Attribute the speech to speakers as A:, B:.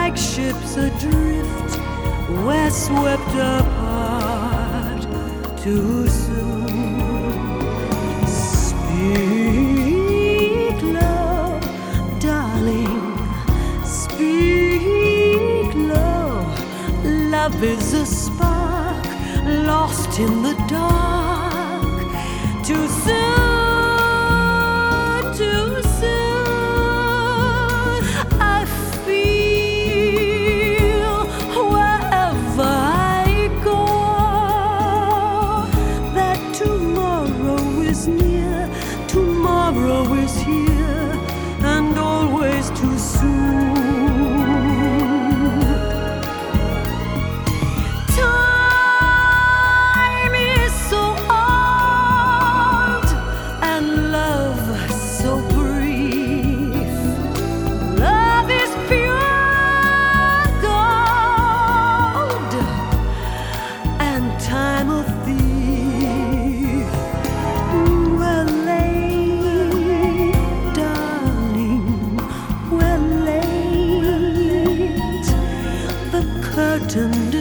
A: like ships adrift, we're swept apart too soon. Speak low, darling, speak low. Love is a spark lost in the dark. Too soon, too soon. I feel wherever I go that tomorrow is near, tomorrow is here, and always too soon. Time is so old and love so brief. Love is pure gold and time a thief. We're late, darling, we're late. The curtain